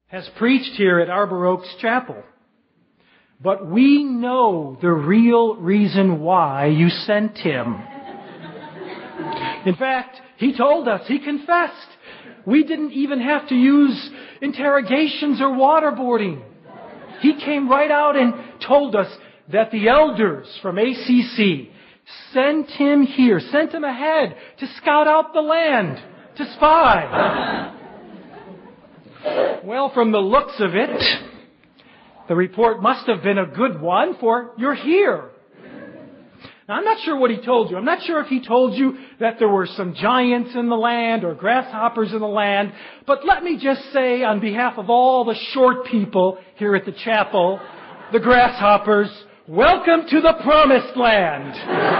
has preached here at Arbor Oaks Chapel. But we know the real reason why you sent him. In fact, he told us, he confessed. We didn't even have to use interrogations or waterboarding. He came right out and told us that the elders from ACC sent him here, sent him ahead to scout out the land, to spy. Well, from the looks of it, the report must have been a good one, for you're here. Now, I'm not sure what he told you. I'm not sure if he told you that there were some giants in the land or grasshoppers in the land. But let me just say on behalf of all the short people here at the chapel, the grasshoppers, welcome to the promised land.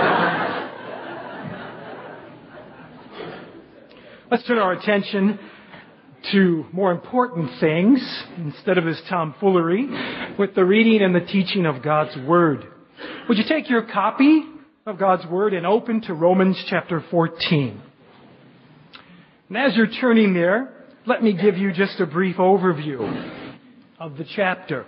Let's turn our attention to more important things instead of this tomfoolery with the reading and the teaching of God's Word. Would you take your copy of God's Word and open to Romans chapter 14. And as you're turning there, let me give you just a brief overview of the chapter.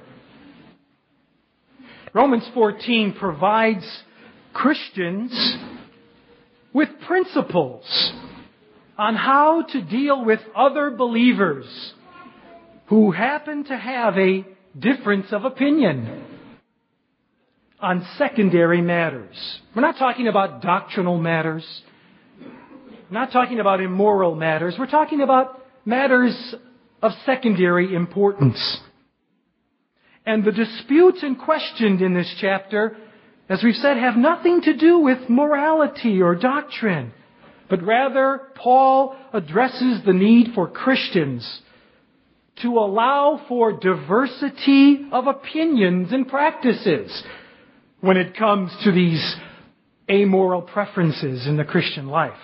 Romans 14 provides Christians with principles on how to deal with other believers who happen to have a difference of opinion on secondary matters. We're not talking about doctrinal matters. We're not talking about immoral matters. We're talking about matters of secondary importance. And the disputes questioned in this chapter, as we've said, have nothing to do with morality or doctrine, but rather Paul addresses the need for Christians to allow for diversity of opinions and practices when it comes to these amoral preferences in the Christian life.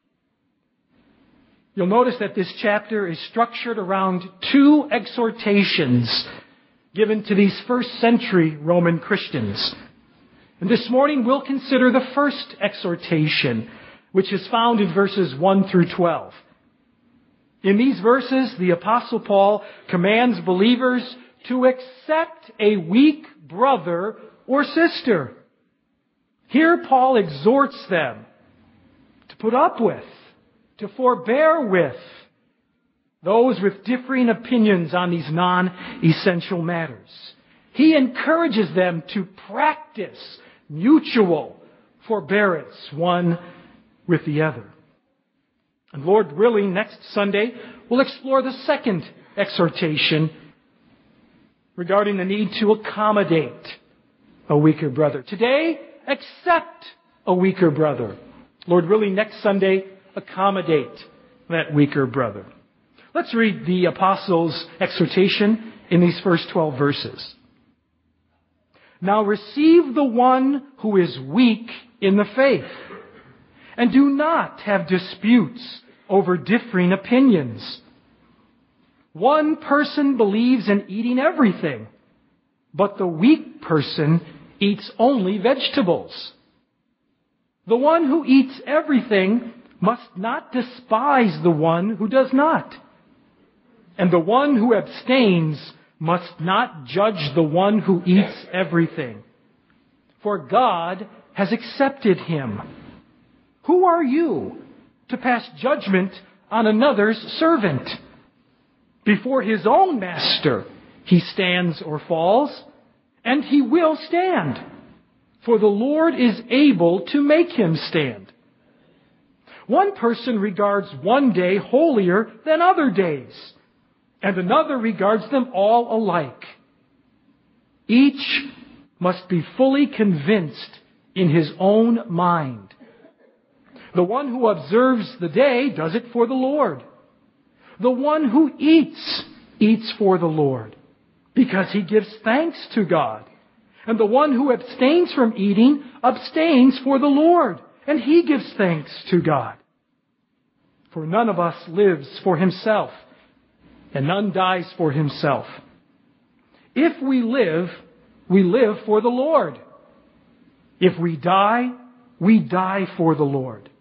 You'll notice that this chapter is structured around two exhortations given to these first century Roman Christians. And this morning we'll consider the first exhortation, which is found in verses 1 through 12. In these verses, the Apostle Paul commands believers to accept a weak brother or sister. Here Paul exhorts them to put up with, to forbear with those with differing opinions on these non-essential matters. He encourages them to practice mutual forbearance one with the other. And Lord willing, next Sunday, we'll explore the second exhortation regarding the need to accommodate a weaker brother. Today, accept a weaker brother. Lord willing, next Sunday, accommodate that weaker brother. Let's read the Apostles' exhortation in these first 12 verses. Now receive the one who is weak in the faith, and do not have disputes over differing opinions. One person believes in eating everything, but the weak person eats only vegetables. The one who eats everything must not despise the one who does not. And the one who abstains must not judge the one who eats everything. For God has accepted him. Who are you to pass judgment on another's servant? Before his own master he stands or falls, and he will stand. For the Lord is able to make him stand. One person regards one day holier than other days, and another regards them all alike. Each must be fully convinced in his own mind. The one who observes the day does it for the Lord. The one who eats for the Lord, because he gives thanks to God. And the one who abstains from eating abstains for the Lord, and he gives thanks to God. For none of us lives for himself, and none dies for himself. If we live for the Lord. If we die for the Lord.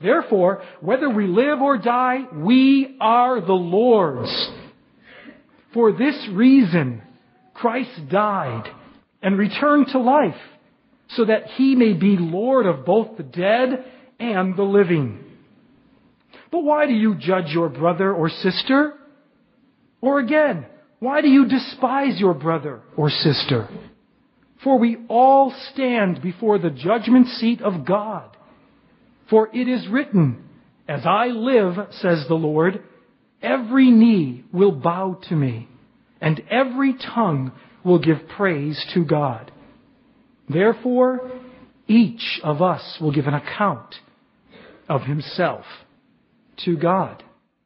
Therefore, whether we live or die, we are the Lord's. For this reason, Christ died and returned to life, so that He may be Lord of both the dead and the living. But why do you judge your brother or sister? Or again, why do you despise your brother or sister? For we all stand before the judgment seat of God. For it is written, As I live, says the Lord, every knee will bow to me, and every tongue will give praise to God. Therefore, each of us will give an account of himself to God.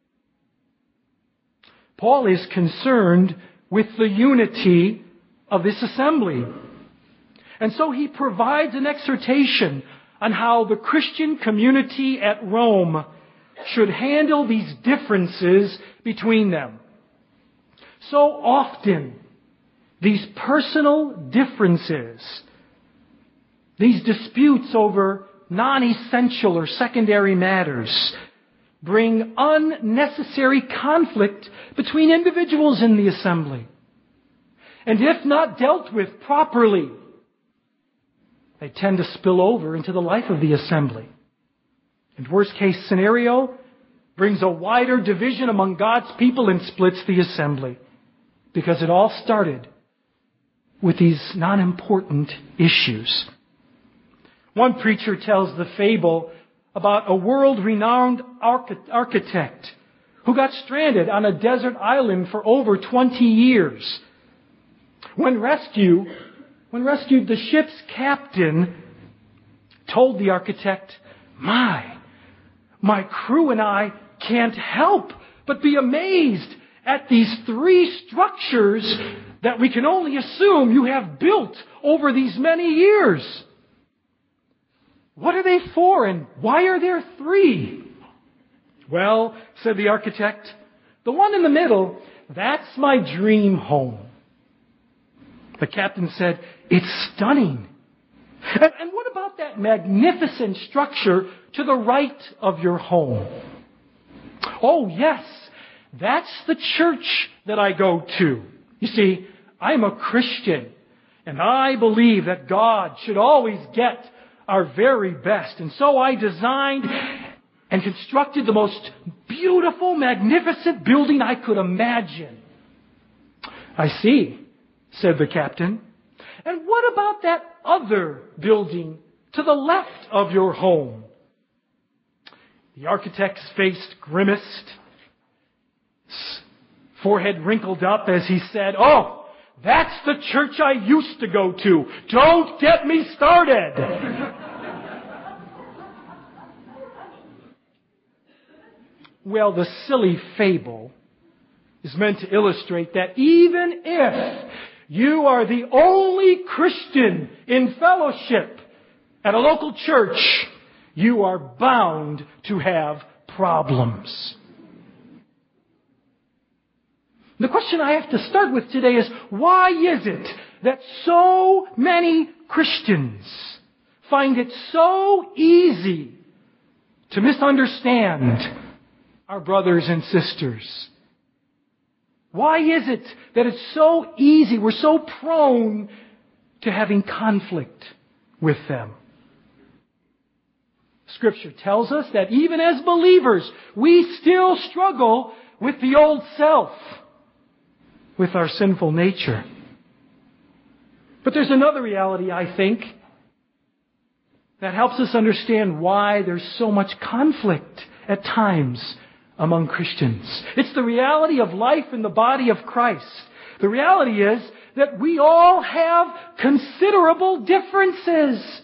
Paul is concerned with the unity of this assembly. And so he provides an exhortation on how the Christian community at Rome should handle these differences between them. So often, these personal differences, these disputes over non-essential or secondary matters, bring unnecessary conflict between individuals in the assembly. And if not dealt with properly, they tend to spill over into the life of the assembly. And worst case scenario, brings a wider division among God's people and splits the assembly. Because it all started with these non-important issues. One preacher tells the fable about a world-renowned architect who got stranded on a desert island for over 20 years. When rescued, the ship's captain told the architect, My crew and I can't help but be amazed at these 3 structures that we can only assume you have built over these many years. What are they for, and why are there 3? Well, said the architect, the one in the middle, that's my dream home. The captain said, it's stunning. And what about that magnificent structure to the right of your home? Oh, yes, that's the church that I go to. You see, I'm a Christian, and I believe that God should always get our very best. And so I designed and constructed the most beautiful, magnificent building I could imagine. I see, said the captain. And what about that other building to the left of your home? The architect's face grimaced, his forehead wrinkled up as he said, Oh, that's the church I used to go to. Don't get me started. Well, the silly fable is meant to illustrate that even if you are the only Christian in fellowship at a local church, you are bound to have problems. The question I have to start with today is, why is it that so many Christians find it so easy to misunderstand our brothers and sisters? Why is it that it's so easy, we're so prone to having conflict with them? Scripture tells us that even as believers, we still struggle with the old self, with our sinful nature. But there's another reality, I think, that helps us understand why there's so much conflict at times among Christians. It's the reality of life in the body of Christ. The reality is that we all have considerable differences.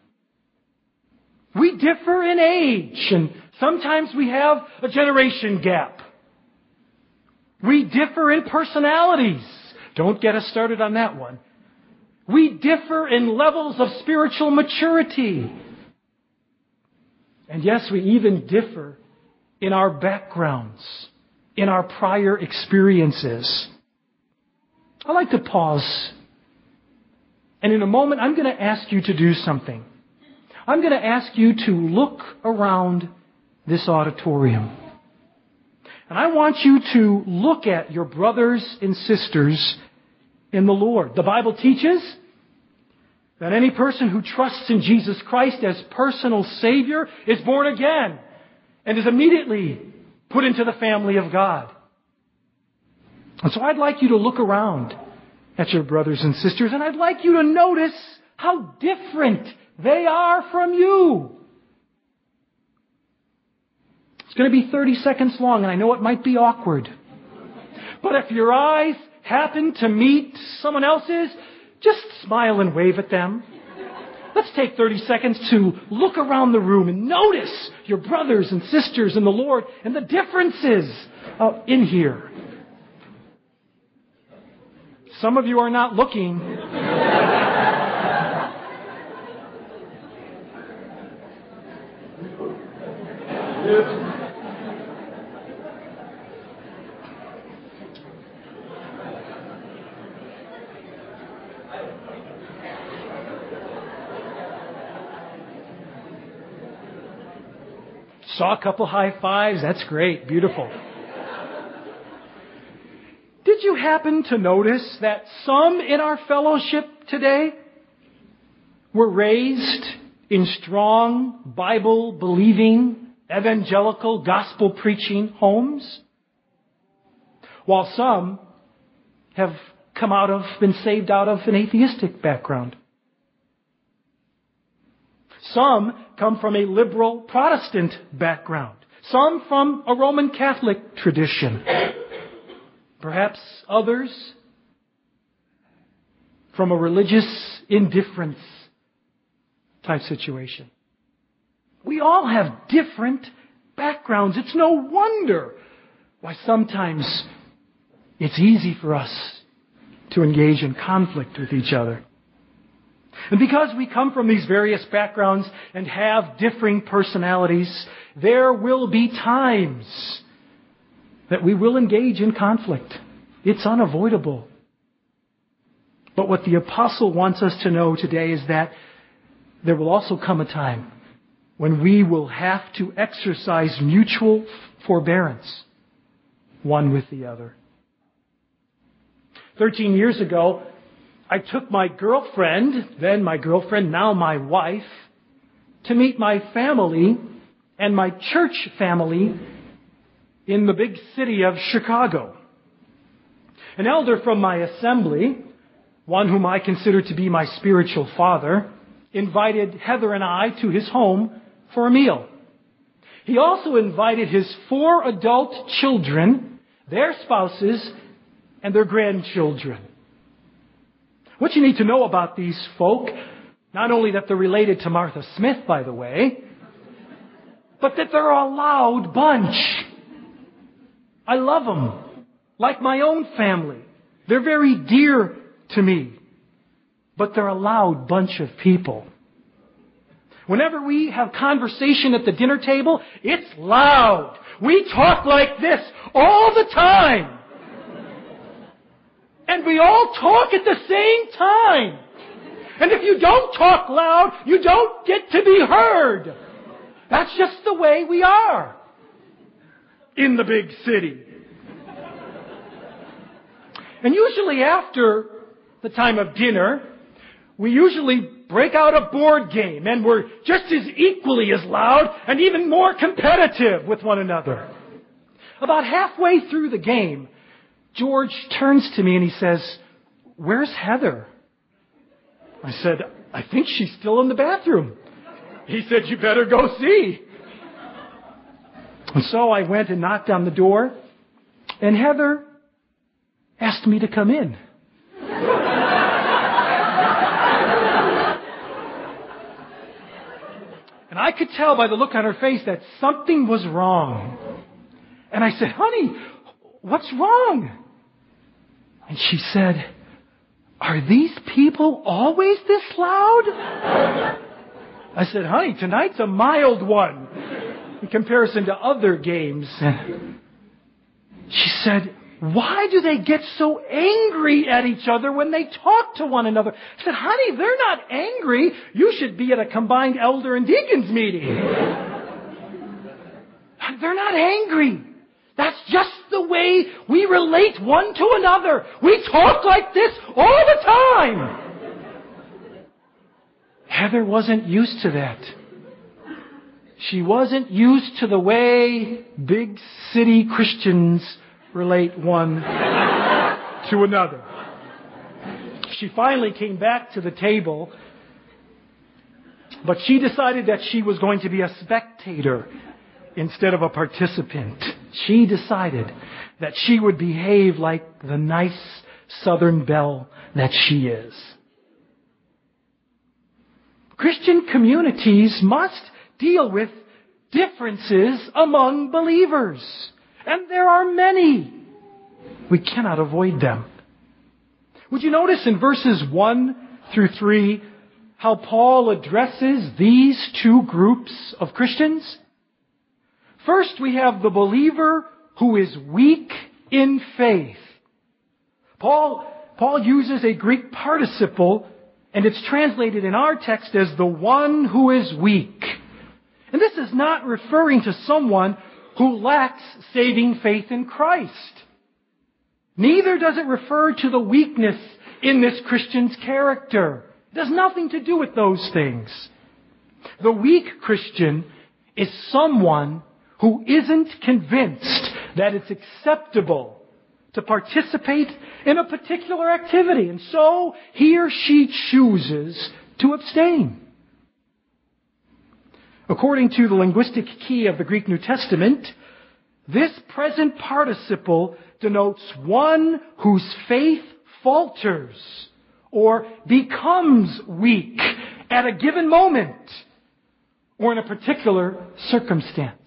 We differ in age, and sometimes we have a generation gap. We differ in personalities. Don't get us started on that one. We differ in levels of spiritual maturity. And yes, we even differ in our backgrounds, in our prior experiences. I'd like to pause. And in a moment, I'm going to ask you to do something. I'm going to ask you to look around this auditorium. And I want you to look at your brothers and sisters in the Lord. The Bible teaches that any person who trusts in Jesus Christ as personal Savior is born again and is immediately put into the family of God. And so I'd like you to look around at your brothers and sisters, and I'd like you to notice how different they are from you. It's going to be 30 seconds long, and I know it might be awkward. But if your eyes happen to meet someone else's, just smile and wave at them. Let's take 30 seconds to look around the room and notice your brothers and sisters in the Lord and the differences in here. Some of you are not looking. Saw a couple high fives. That's great. Beautiful. Did you happen to notice that some in our fellowship today were raised in strong, Bible-believing, evangelical, gospel-preaching homes? While some have been saved out of an atheistic background. Some come from a liberal Protestant background. Some from a Roman Catholic tradition. Perhaps others from a religious indifference type situation. We all have different backgrounds. It's no wonder why sometimes it's easy for us to engage in conflict with each other. And because we come from these various backgrounds and have differing personalities, there will be times that we will engage in conflict. It's unavoidable. But what the apostle wants us to know today is that there will also come a time when we will have to exercise mutual forbearance, one with the other. 13 years ago, I took my girlfriend, then my girlfriend, now my wife, to meet my family and my church family in the big city of Chicago. An elder from my assembly, one whom I consider to be my spiritual father, invited Heather and I to his home for a meal. He also invited his 4 adult children, their spouses, and their grandchildren. What you need to know about these folk, not only that they're related to Martha Smith, by the way, but that they're a loud bunch. I love them, like my own family. They're very dear to me, but they're a loud bunch of people. Whenever we have conversation at the dinner table, it's loud. We talk like this all the time. And we all talk at the same time. And if you don't talk loud, you don't get to be heard. That's just the way we are in the big city. And usually after the time of dinner, we usually break out a board game, and we're just as equally as loud and even more competitive with one another. About halfway through the game, George turns to me and he says, "Where's Heather?" I said, "I think she's still in the bathroom." He said, "You better go see." And so I went and knocked on the door, and Heather asked me to come in. And I could tell by the look on her face that something was wrong. And I said, "Honey, what's wrong?" And she said, "Are these people always this loud?" I said, "Honey, tonight's a mild one in comparison to other games." She said, "Why do they get so angry at each other when they talk to one another?" I said, "Honey, they're not angry. You should be at a combined elder and deacons meeting." They're not angry. That's just the way we relate one to another. We talk like this all the time. Heather wasn't used to that. She wasn't used to the way big city Christians relate one to another. She finally came back to the table, but she decided that she was going to be a spectator instead of a participant. She decided that she would behave like the nice Southern belle that she is. Christian communities must deal with differences among believers. And there are many. We cannot avoid them. Would you notice in verses 1 through 3 how Paul addresses these two groups of Christians? First, we have the believer who is weak in faith. Paul uses a Greek participle, and it's translated in our text as the one who is weak. And this is not referring to someone who lacks saving faith in Christ. Neither does it refer to the weakness in this Christian's character. It has nothing to do with those things. The weak Christian is someone who isn't convinced that it's acceptable to participate in a particular activity, and so he or she chooses to abstain. According to the linguistic key of the Greek New Testament, this present participle denotes one whose faith falters or becomes weak at a given moment or in a particular circumstance.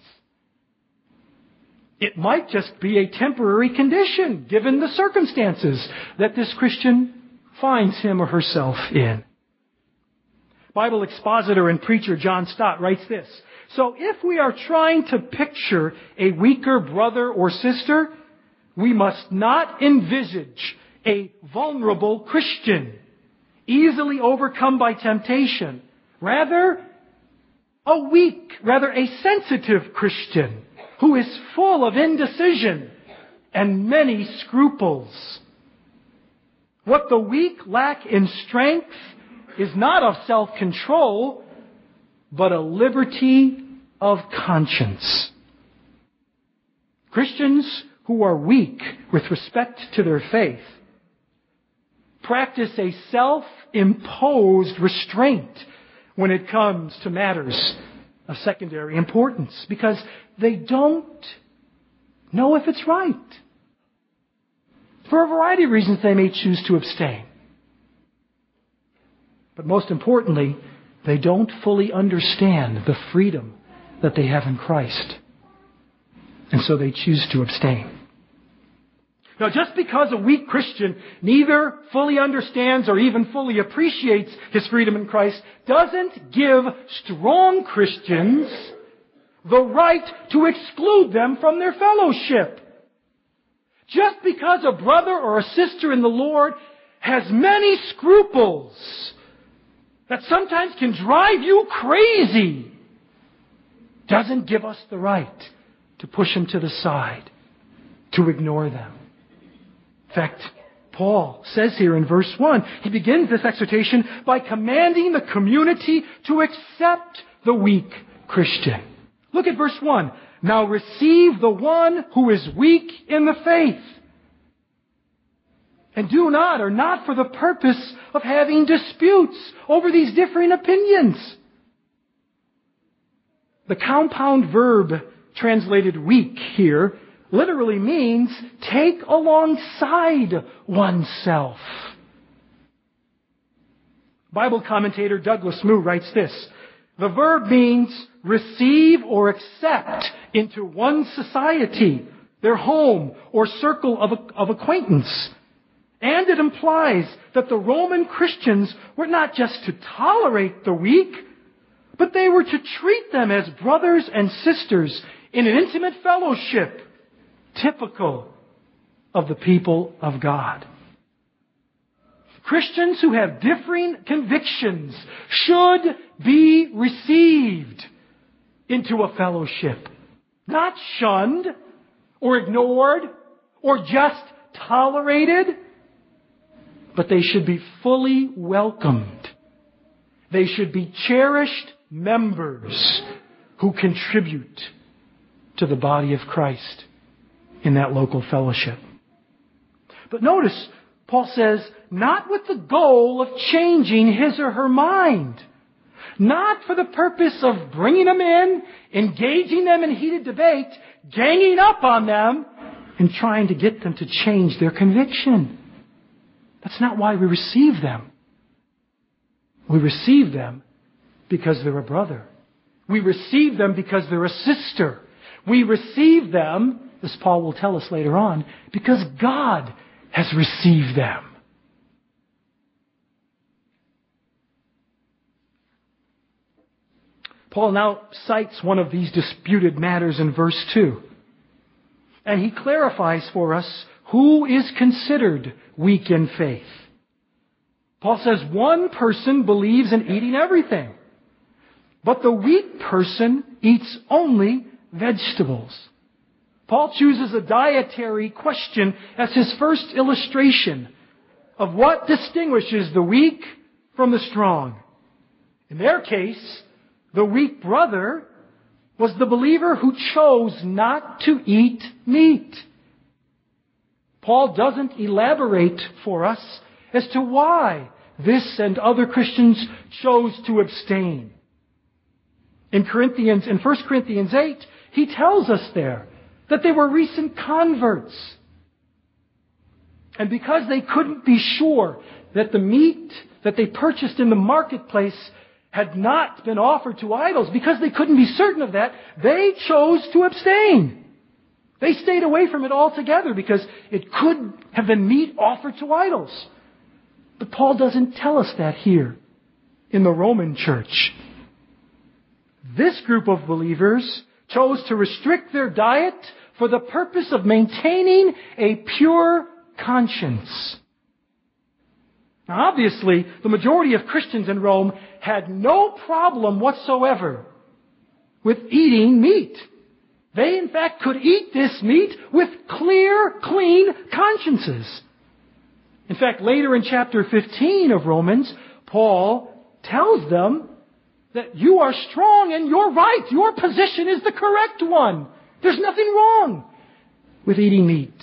It might just be a temporary condition given the circumstances that this Christian finds him or herself in. Bible expositor and preacher John Stott writes this: "So if we are trying to picture a weaker brother or sister, we must not envisage a vulnerable Christian, easily overcome by temptation. Rather, a sensitive Christian who is full of indecision and many scruples. What the weak lack in strength is not of self-control, but a liberty of conscience." Christians who are weak with respect to their faith practice a self-imposed restraint when it comes to matters of secondary importance because they don't know if it's right. For a variety of reasons, they may choose to abstain. But most importantly, they don't fully understand the freedom that they have in Christ. And so they choose to abstain. Now, just because a weak Christian neither fully understands or even fully appreciates his freedom in Christ doesn't give strong Christians the right to exclude them from their fellowship. Just because a brother or a sister in the Lord has many scruples that sometimes can drive you crazy doesn't give us the right to push them to the side, to ignore them. In fact, Paul says here in verse 1, he begins this exhortation by commanding the community to accept the weak Christian. Look at verse 1. "Now receive the one who is weak in the faith. And do not for the purpose of having disputes over these differing opinions." The compound verb translated weak here literally means take alongside oneself. Bible commentator Douglas Moo writes this: "The verb means receive or accept into one's society, their home or circle of acquaintance. And it implies that the Roman Christians were not just to tolerate the weak, but they were to treat them as brothers and sisters in an intimate fellowship, typical of the people of God." Christians who have differing convictions should be received into a fellowship, not shunned or ignored or just tolerated, but they should be fully welcomed. They should be cherished members who contribute to the body of Christ in that local fellowship. But notice, Paul says, not with the goal of changing his or her mind. Not for the purpose of bringing them in, engaging them in heated debate, ganging up on them, and trying to get them to change their conviction. That's not why we receive them. We receive them because they're a brother. We receive them because they're a sister. We receive them, as Paul will tell us later on, because God has received them. Paul now cites one of these disputed matters in verse 2. And he clarifies for us who is considered weak in faith. Paul says one person believes in eating everything, but the weak person eats only vegetables. Paul chooses a dietary question as his first illustration of what distinguishes the weak from the strong. In their case, the weak brother was the believer who chose not to eat meat. Paul doesn't elaborate for us as to why this and other Christians chose to abstain. In 1 Corinthians 8, he tells us there that they were recent converts. And because they couldn't be sure that the meat that they purchased in the marketplace had not been offered to idols, because they couldn't be certain of that, they chose to abstain. They stayed away from it altogether because it could have been meat offered to idols. But Paul doesn't tell us that here in the Roman church. This group of believers chose to restrict their diet for the purpose of maintaining a pure conscience. Now, obviously, the majority of Christians in Rome had no problem whatsoever with eating meat. They, in fact, could eat this meat with clear, clean consciences. In fact, later in chapter 15 of Romans, Paul tells them that you are strong and you're right. Your position is the correct one. There's nothing wrong with eating meat.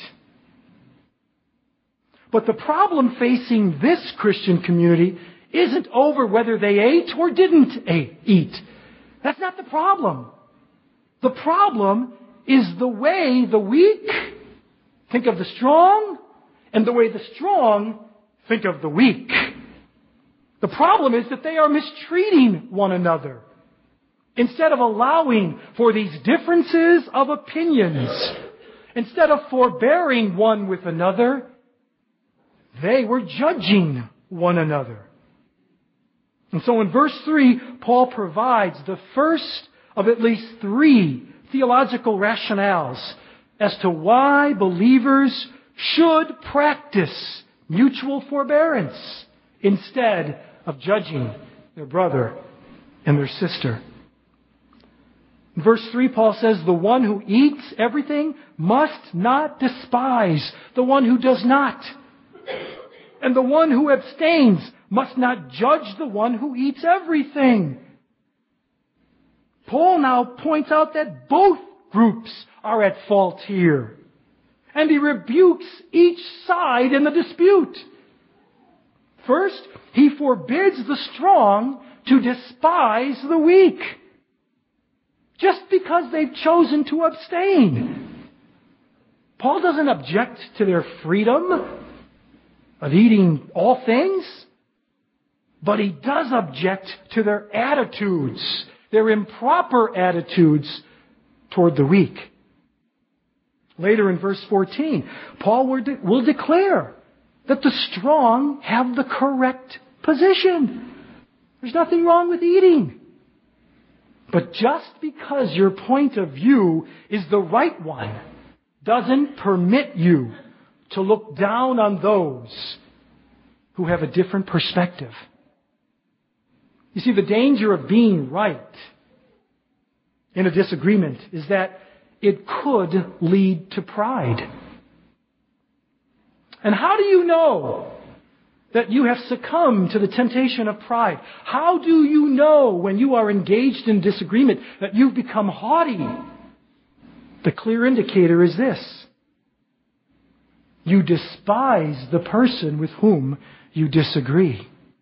But the problem facing this Christian community isn't over whether they ate or didn't eat. That's not the problem. The problem is the way the weak think of the strong and the way the strong think of the weak. The problem is that they are mistreating one another. Instead of allowing for these differences of opinions, instead of forbearing one with another, they were judging one another. And so in verse 3, Paul provides the first of at least 3 theological rationales as to why believers should practice mutual forbearance instead of judging their brother and their sister. In verse 3, Paul says, the one who eats everything must not despise the one who does not. And the one who abstains must not judge the one who eats everything. Paul now points out that both groups are at fault here. And he rebukes each side in the dispute. First, he forbids the strong to despise the weak, just because they've chosen to abstain. Paul doesn't object to their freedom of eating all things, but he does object to their attitudes, their improper attitudes toward the weak. Later in verse 14, Paul will declare that the strong have the correct position. There's nothing wrong with eating. But just because your point of view is the right one doesn't permit you to look down on those who have a different perspective. You see, the danger of being right in a disagreement is that it could lead to pride. And how do you know that you have succumbed to the temptation of pride? How do you know when you are engaged in disagreement that you've become haughty? The clear indicator is this: you despise the person with whom you disagree.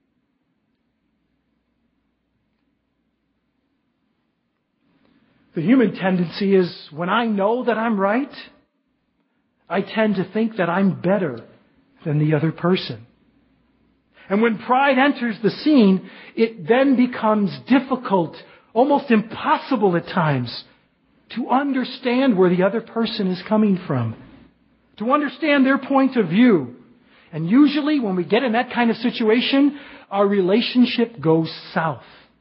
The human tendency is, when I know that I'm right, I tend to think that I'm better than the other person. And when pride enters the scene, it then becomes difficult, almost impossible at times, to understand where the other person is coming from, to understand their point of view. And usually when we get in that kind of situation, our relationship goes south.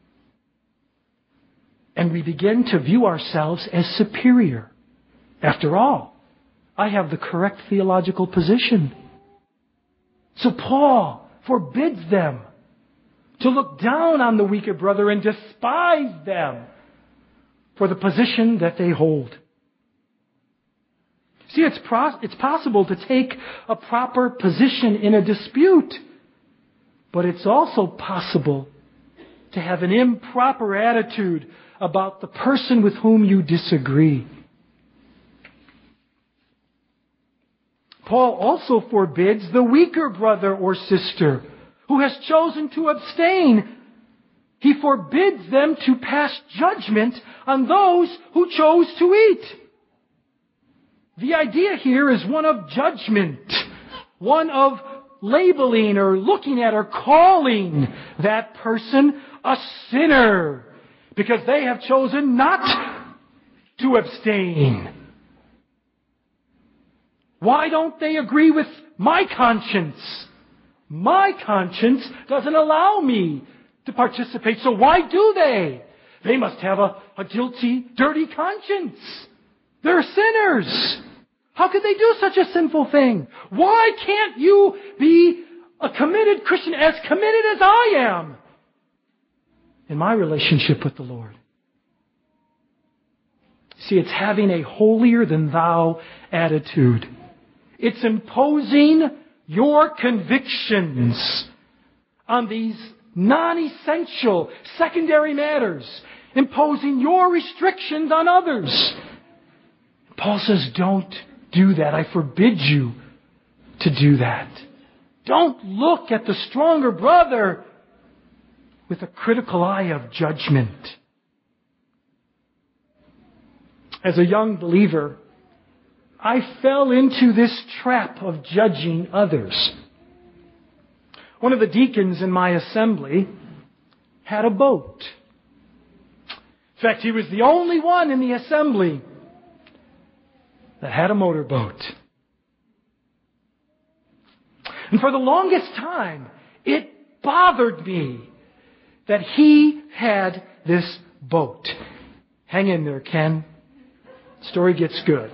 And we begin to view ourselves as superior. After all, I have the correct theological position. So Paul forbids them to look down on the weaker brother and despise them for the position that they hold. See, it's possible to take a proper position in a dispute, but it's also possible to have an improper attitude about the person with whom you disagree. Paul also forbids the weaker brother or sister who has chosen to abstain. He forbids them to pass judgment on those who chose to eat. The idea here is one of judgment, one of labeling or looking at or calling that person a sinner because they have chosen not to abstain. Why don't they agree with my conscience? My conscience doesn't allow me to participate, so why do they? They must have a guilty, dirty conscience. They're sinners. How could they do such a sinful thing? Why can't you be a committed Christian, as committed as I am, in my relationship with the Lord? See, it's having a holier-than-thou attitude. It's imposing your convictions on these non-essential, secondary matters, imposing your restrictions on others. Paul says, don't do that. I forbid you to do that. Don't look at the stronger brother with a critical eye of judgment. As a young believer, I fell into this trap of judging others. One of the deacons in my assembly had a boat. In fact, he was the only one in the assembly that had a motorboat. And for the longest time, it bothered me that he had this boat. Hang in there, Ken. Story gets good.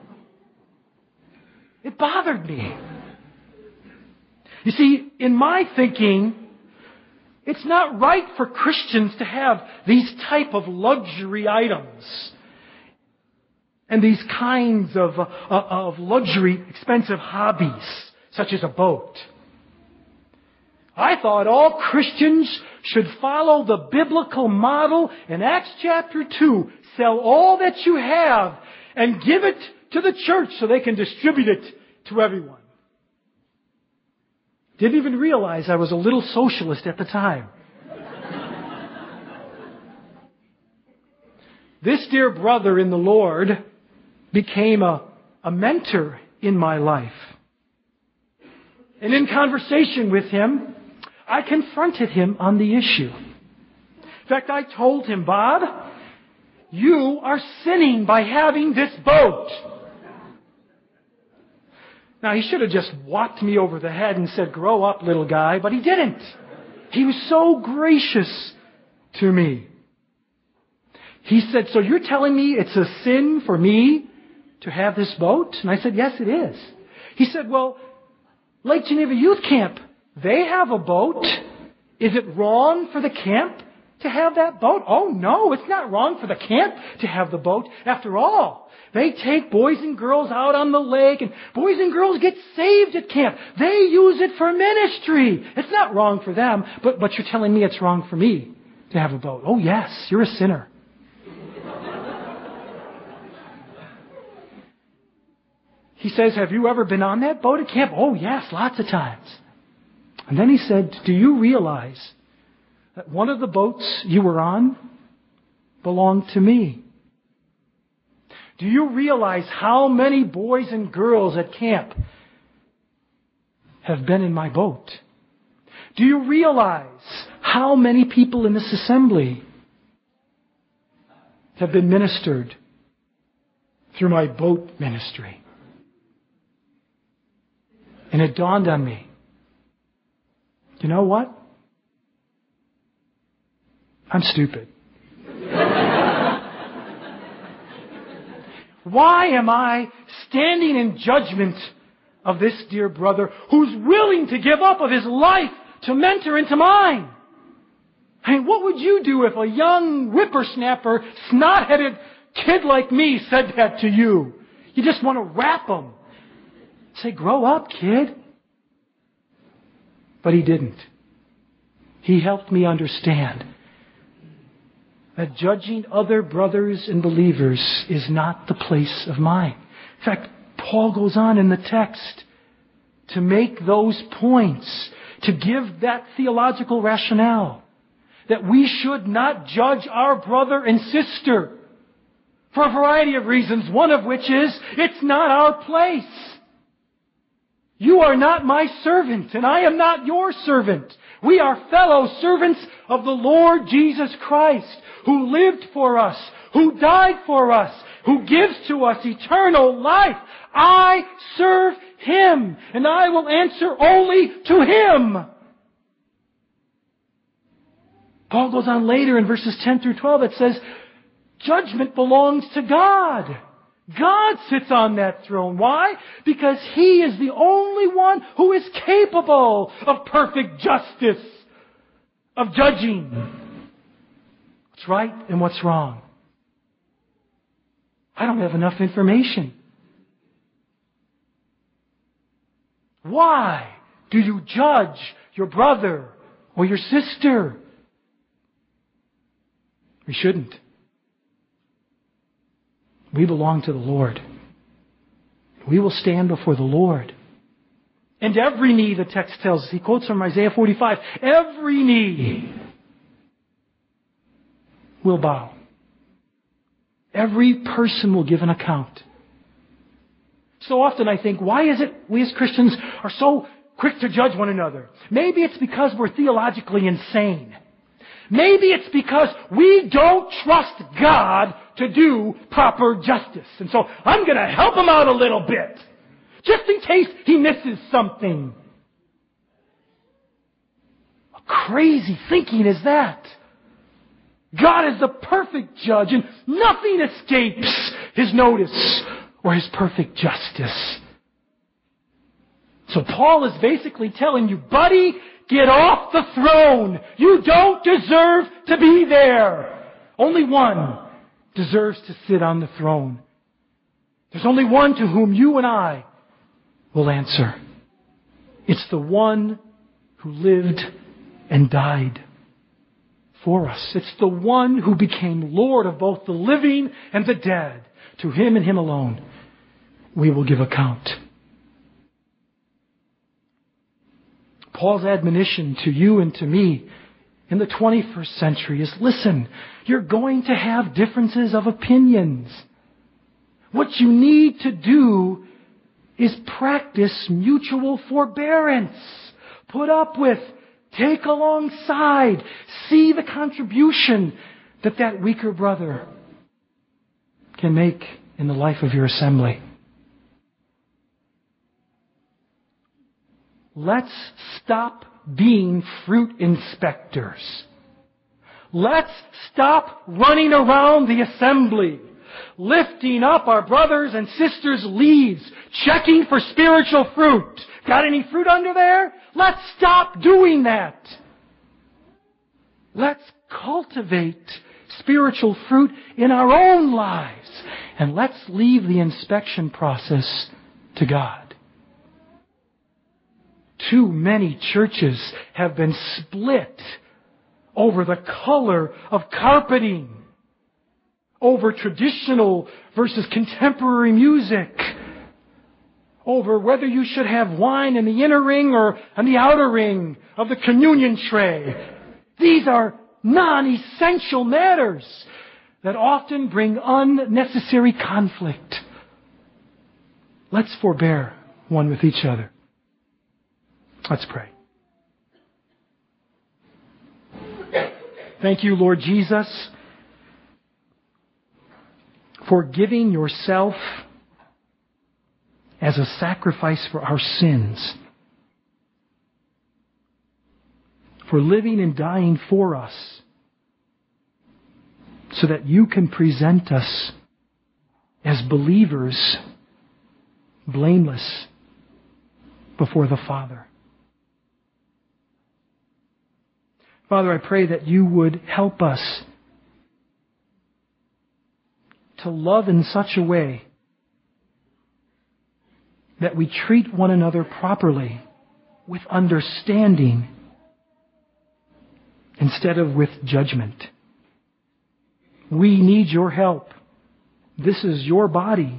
It bothered me. You see, in my thinking, it's not right for Christians to have these type of luxury items and these kinds of luxury, expensive hobbies, such as a boat. I thought all Christians should follow the biblical model in Acts chapter 2. Sell all that you have and give it to the church so they can distribute it to everyone. Didn't even realize I was a little socialist at the time. This dear brother in the Lord became a mentor in my life. And in conversation with him, I confronted him on the issue. In fact, I told him, Bob, you are sinning by having this boat. Now, he should have just whacked me over the head and said, grow up, little guy, but he didn't. He was so gracious to me. He said, so you're telling me it's a sin for me to have this boat? And I said, yes, it is. He said, well, Lake Geneva Youth Camp, they have a boat. Is it wrong for the camp to have that boat? Oh, no, it's not wrong for the camp to have the boat. After all, They take boys and girls out on the lake, and boys and girls get saved at camp. They use it for ministry. It's not wrong for them, but you're telling me it's wrong for me to have a boat. Oh yes, you're a sinner. He says, have you ever been on that boat at camp? Oh yes, lots of times. And then he said, do you realize that one of the boats you were on belonged to me? Do you realize how many boys and girls at camp have been in my boat? Do you realize how many people in this assembly have been ministered through my boat ministry? And it dawned on me, you know what? I'm stupid. Why am I standing in judgment of this dear brother who's willing to give up of his life to mentor into mine? I mean, what would you do if a young whippersnapper, snot-headed kid like me said that to you? You just want to rap him. Say, grow up, kid. But he didn't. He helped me understand that judging other brothers and believers is not the place of mine. In fact, Paul goes on in the text to make those points, to give that theological rationale, that we should not judge our brother and sister for a variety of reasons, one of which is, it's not our place. You are not my servant, and I am not your servant. We are fellow servants of the Lord Jesus Christ, who lived for us, who died for us, who gives to us eternal life. I serve Him, and I will answer only to Him. Paul goes on later in verses 10 through 12. It says, judgment belongs to God. God sits on that throne. Why? Because He is the only one who is capable of perfect justice, of judging what's right and what's wrong. I don't have enough information. Why do you judge your brother or your sister? We shouldn't. We belong to the Lord. We will stand before the Lord. And every knee, the text tells us, he quotes from Isaiah 45, every knee will bow. Every person will give an account. So often I think, why is it we as Christians are so quick to judge one another? Maybe it's because we're theologically insane. Maybe it's because we don't trust God to do proper justice. And so I'm going to help him out a little bit, just in case he misses something. What crazy thinking is that? God is the perfect judge, and nothing escapes His notice or His perfect justice. So Paul is basically telling you, buddy, get off the throne. You don't deserve to be there. Only one deserves to sit on the throne. There's only one to whom you and I will answer. It's the one who lived and died for us. It's the one who became Lord of both the living and the dead. To Him and Him alone we will give account. Paul's admonition to you and to me in the 21st century is, listen, you're going to have differences of opinions. What you need to do is practice mutual forbearance. Put up with, take alongside, see the contribution that weaker brother can make in the life of your assembly. Let's stop being fruit inspectors. Let's stop running around the assembly, lifting up our brothers and sisters' leaves, checking for spiritual fruit. Got any fruit under there? Let's stop doing that. Let's cultivate spiritual fruit in our own lives And let's leave the inspection process to God. Too many churches have been split over the color of carpeting, over traditional versus contemporary music, over whether you should have wine in the inner ring or on the outer ring of the communion tray. These are non-essential matters that often bring unnecessary conflict. Let's forbear one with each other. Let's pray. Thank you, Lord Jesus, for giving yourself as a sacrifice for our sins, for living and dying for us, so that you can present us as believers, blameless before the Father. Father, I pray that you would help us to love in such a way that we treat one another properly, with understanding, instead of with judgment. We need your help. This is your body.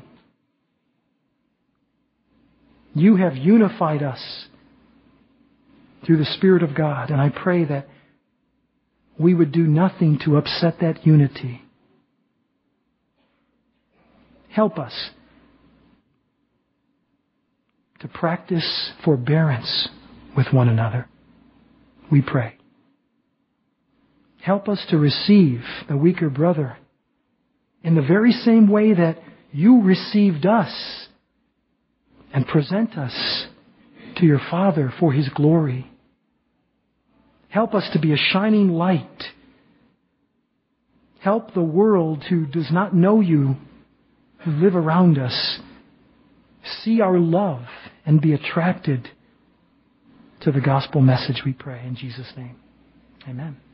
You have unified us through the Spirit of God, and I pray that we would do nothing to upset that unity. Help us to practice forbearance with one another, we pray. Help us to receive the weaker brother in the very same way that you received us, and present us to your Father for His glory. Help us to be a shining light. Help the world who does not know you, who live around us, see our love and be attracted to the gospel message, we pray in Jesus' name. Amen.